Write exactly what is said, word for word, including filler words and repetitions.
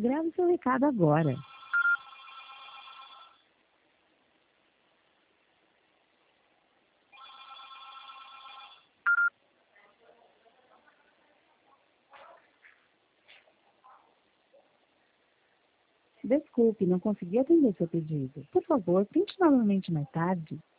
Grave seu recado agora. Desculpe, não consegui atender seu pedido. Por favor, tente novamente mais tarde.